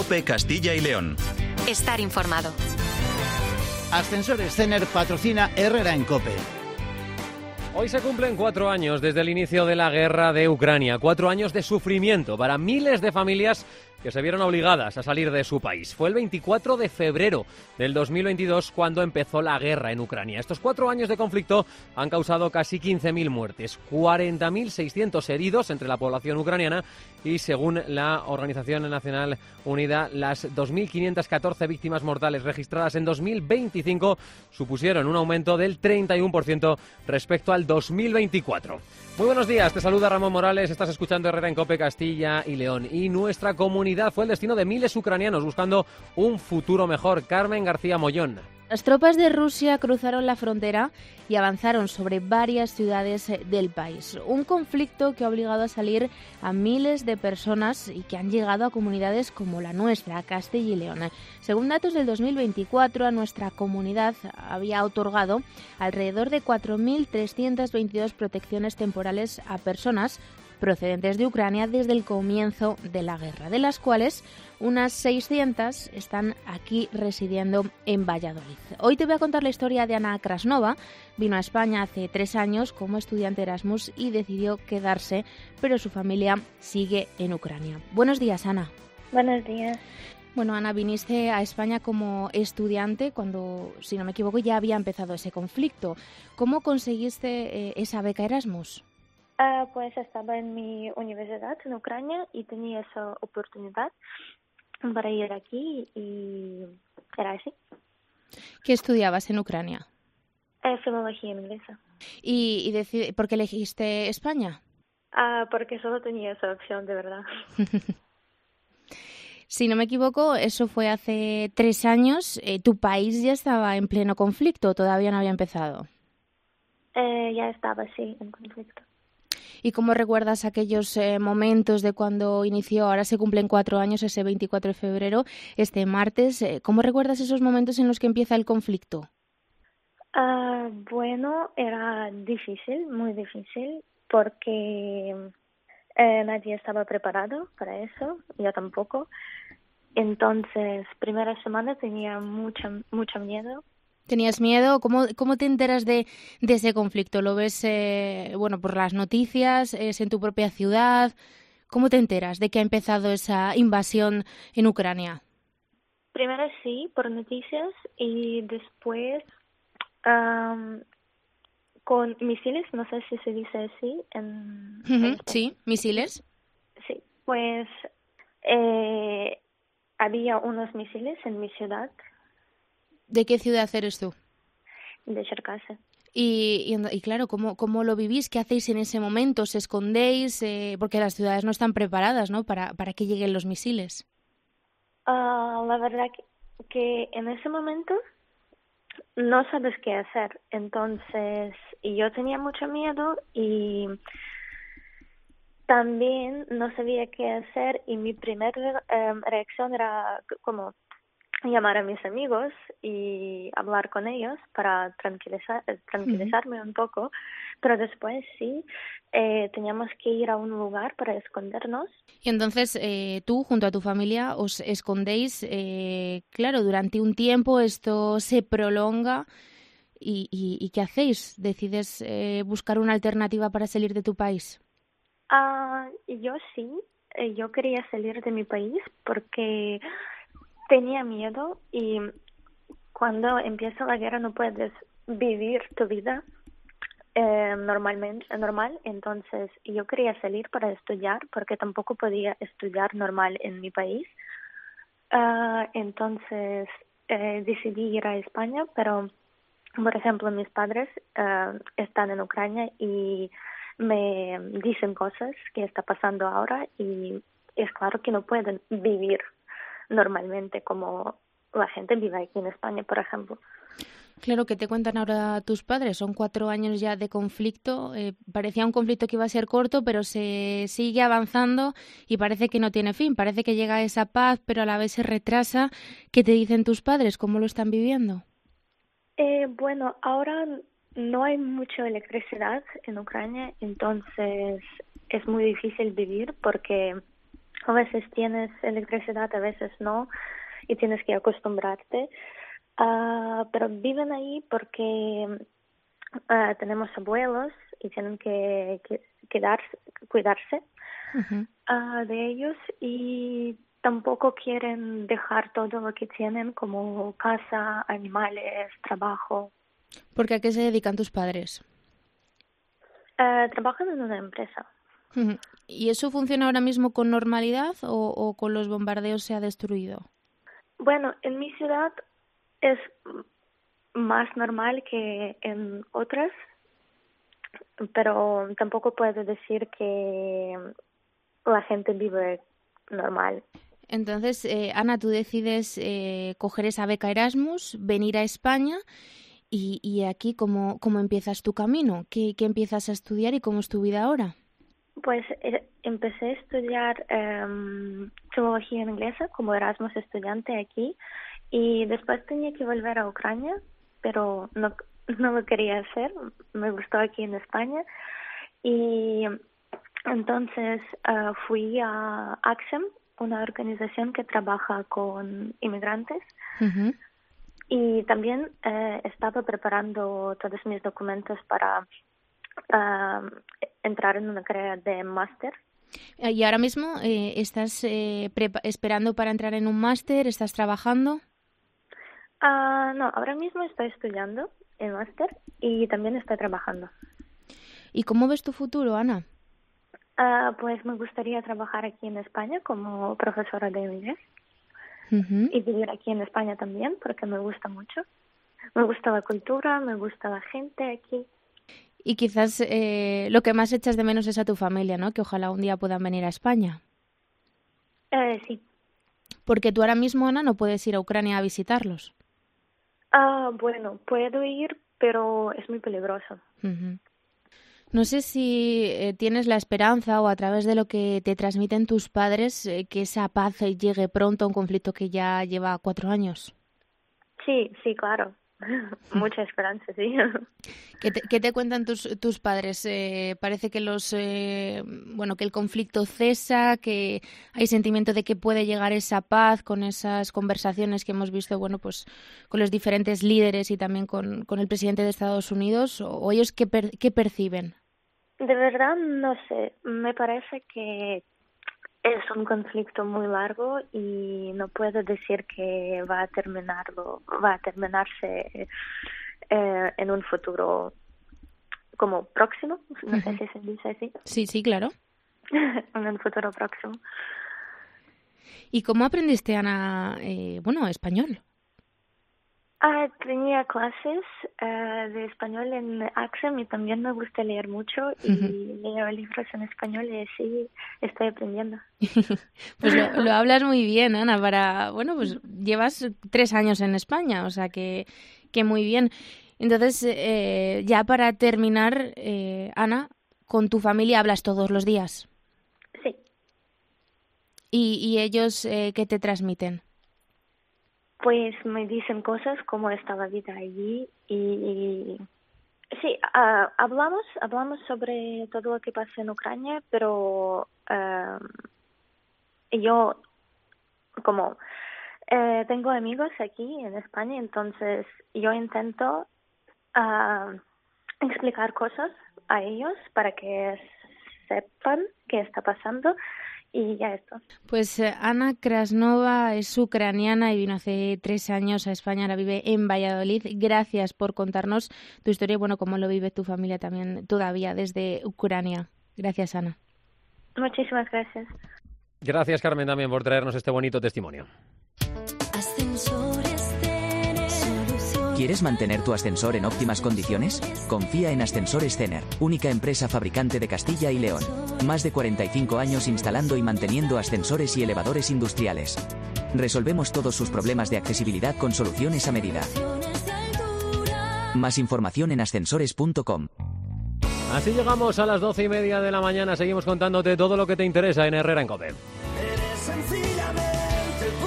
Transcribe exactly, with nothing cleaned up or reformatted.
COPE Castilla y León. Estar informado. Ascensores Cener patrocina Herrera en COPE. Hoy se cumplen cuatro años desde el inicio de la guerra de Ucrania, cuatro años de sufrimiento para miles de familias que se vieron obligadas a salir de su país. Fue el veinticuatro de febrero del dos mil veintidós cuando empezó la guerra en Ucrania. Estos cuatro años de conflicto han causado casi quince mil muertes, cuarenta mil seiscientos heridos entre la población ucraniana y, según la Organización Nacional Unida, las dos mil quinientas catorce víctimas mortales registradas en dos mil veinticinco supusieron un aumento del treinta y uno por ciento respecto al dos mil veinticuatro. Muy buenos días, te saluda Ramón Morales, estás escuchando Herrera en COPE Castilla y León. Y nuestra comunidad fue el destino de miles ucranianos buscando un futuro mejor. Carmen García Mollón. Las tropas de Rusia cruzaron la frontera y avanzaron sobre varias ciudades del país. Un conflicto que ha obligado a salir a miles de personas y que han llegado a comunidades como la nuestra, Castilla y León. Según datos del dos mil veinticuatro, a nuestra comunidad había otorgado alrededor de cuatro mil trescientas veintidós protecciones temporales a personas procedentes de Ucrania desde el comienzo de la guerra, de las cuales unas seiscientas están aquí residiendo en Valladolid. Hoy te voy a contar la historia de Ana Krasnova. Vino a España hace tres años como estudiante Erasmus y decidió quedarse, pero su familia sigue en Ucrania. Buenos días, Ana. Buenos días. Bueno, Ana, viniste a España como estudiante cuando, si no me equivoco, ya había empezado ese conflicto. ¿Cómo conseguiste eh, esa beca Erasmus? Uh, pues estaba en mi universidad en Ucrania y tenía esa oportunidad para ir aquí y era así. ¿Qué estudiabas en Ucrania? Eh, filología inglesa. ¿Y, y decid- por qué elegiste España? Uh, porque solo tenía esa opción, de verdad. Si no me equivoco, eso fue hace tres años. Eh, ¿Tu país ya estaba en pleno conflicto? ¿Todavía no había empezado? Eh, ya estaba, sí, en conflicto. ¿Y cómo recuerdas aquellos eh, momentos de cuando inició, ahora se cumplen cuatro años, ese veinticuatro de febrero, este martes? Eh, ¿Cómo recuerdas esos momentos en los que empieza el conflicto? Uh, bueno, era difícil, muy difícil, porque eh, nadie estaba preparado para eso, yo tampoco. Entonces, primera semana tenía mucho, mucho miedo. ¿Tenías miedo? ¿Cómo, cómo te enteras de, de ese conflicto? ¿Lo ves eh, bueno, por las noticias? ¿Es en tu propia ciudad? ¿Cómo te enteras de que ha empezado esa invasión en Ucrania? Primero sí, por noticias, y después um, con misiles, no sé si se dice así en, en Uh-huh, sí, misiles. Sí, pues eh, había unos misiles en mi ciudad. ¿De qué ciudad eres tú? De Cherkasy. Y, y, y claro, ¿cómo, ¿cómo lo vivís? ¿Qué hacéis en ese momento? ¿Os escondéis? Eh, porque las ciudades no están preparadas, ¿no? Para, para que lleguen los misiles. Uh, la verdad que, que en ese momento no sabes qué hacer. Entonces, y yo tenía mucho miedo y también no sabía qué hacer, y mi primera eh, reacción era como llamar a mis amigos y hablar con ellos para tranquilizar, tranquilizarme uh-huh. un poco, pero después sí, eh, teníamos que ir a un lugar para escondernos. Y entonces eh, tú, junto a tu familia, os escondéis, eh, claro, durante un tiempo esto se prolonga, y, y, ¿y qué hacéis? ¿Decides eh, buscar una alternativa para salir de tu país? Uh, yo sí, yo quería salir de mi país porque tenía miedo, y cuando empieza la guerra no puedes vivir tu vida eh, normalmente, normal. Entonces yo quería salir para estudiar porque tampoco podía estudiar normal en mi país. Uh, entonces eh, decidí ir a España, pero por ejemplo mis padres uh, están en Ucrania y me dicen cosas que está pasando ahora, y es claro que no pueden vivir normalmente como la gente vive aquí en España, por ejemplo. Claro, ¿qué te cuentan ahora tus padres? Son cuatro años ya de conflicto. Eh, parecía un conflicto que iba a ser corto, pero se sigue avanzando y parece que no tiene fin. Parece que llega esa paz, pero a la vez se retrasa. ¿Qué te dicen tus padres? ¿Cómo lo están viviendo? Eh, bueno, ahora no hay mucha electricidad en Ucrania, entonces es muy difícil vivir porque A veces tienes electricidad, a veces no, y tienes que acostumbrarte. Uh, pero viven ahí porque uh, tenemos abuelos y tienen que, que quedarse, cuidarse uh-huh. uh, de ellos, y tampoco quieren dejar todo lo que tienen, como casa, animales, trabajo. ¿Por qué a qué se dedican tus padres? Uh, trabajan en una empresa. Uh-huh. ¿Y eso funciona ahora mismo con normalidad o, o con los bombardeos se ha destruido? Bueno, en mi ciudad es más normal que en otras, pero tampoco puedo decir que la gente vive normal. Entonces, eh, Ana, tú decides eh, coger esa beca Erasmus, venir a España, y, y aquí, ¿cómo, cómo empiezas tu camino? ¿Qué, ¿Qué empiezas a estudiar y cómo es tu vida ahora? Pues eh, empecé a estudiar eh, filología inglesa como Erasmus estudiante aquí, y después tenía que volver a Ucrania, pero no, no lo quería hacer, me gustó aquí en España, y entonces uh, fui a ACSEM, una organización que trabaja con inmigrantes, uh-huh. y también eh, estaba preparando todos mis documentos para uh, entrar en una carrera de máster. ¿Y ahora mismo eh, estás eh, prepa- esperando para entrar en un máster? ¿Estás trabajando? Uh, no, ahora mismo estoy estudiando el máster y también estoy trabajando. ¿Y cómo ves tu futuro, Ana? Uh, pues me gustaría trabajar aquí en España como profesora de inglés, uh-huh. y vivir aquí en España también porque me gusta mucho. Me gusta la cultura, me gusta la gente aquí. Y quizás eh, lo que más echas de menos es a tu familia, ¿no? Que ojalá un día puedan venir a España. Eh, sí. Porque tú ahora mismo, Ana, no puedes ir a Ucrania a visitarlos. Ah, uh, bueno, puedo ir, pero es muy peligroso. Uh-huh. No sé si eh, tienes la esperanza o a través de lo que te transmiten tus padres eh, que esa paz llegue pronto a un conflicto que ya lleva cuatro años. Sí, sí, claro. Mucha esperanza, sí. ¿Qué te, qué te cuentan tus, tus padres? Eh, parece que los eh, bueno que el conflicto cesa, que hay sentimiento de que puede llegar esa paz con esas conversaciones que hemos visto, bueno, pues con los diferentes líderes y también con, con el presidente de Estados Unidos, o, o ellos qué, per, qué perciben. De verdad no sé. Me parece que es un conflicto muy largo y no puedo decir que va a terminarlo, va a terminarse eh, en un futuro como próximo, no sé si se dice así. Sí, sí, claro. En un futuro próximo. ¿Y cómo aprendiste, Ana, eh, bueno, español? Ah, tenía clases uh, de español en ACSEM y también me gusta leer mucho y uh-huh. leo libros en español y así estoy aprendiendo. Pues lo, lo hablas muy bien, Ana, para, bueno, pues llevas tres años en España, o sea que, que muy bien. Entonces, eh, ya para terminar, eh, Ana, ¿con tu familia hablas todos los días? Sí. ¿Y, y ellos eh, qué te transmiten? Pues me dicen cosas como está la vida allí y, y sí, uh, hablamos hablamos sobre todo lo que pasa en Ucrania, pero uh, yo como eh, tengo amigos aquí en España, entonces yo intento uh, explicar cosas a ellos para que sepan qué está pasando. Y ya esto. Pues eh, Ana Krasnova es ucraniana y vino hace tres años a España, ahora vive en Valladolid. Gracias por contarnos tu historia y bueno, cómo lo vive tu familia también todavía desde Ucrania. Gracias, Ana. Muchísimas gracias. Gracias, Carmen, también por traernos este bonito testimonio. ¿Quieres mantener tu ascensor en óptimas condiciones? Confía en Ascensores Cener, única empresa fabricante de Castilla y León. Más de cuarenta y cinco años instalando y manteniendo ascensores y elevadores industriales. Resolvemos todos sus problemas de accesibilidad con soluciones a medida. Más información en ascensores punto com. Así llegamos a las doce y media de la mañana. Seguimos contándote todo lo que te interesa en Herrera en COPE.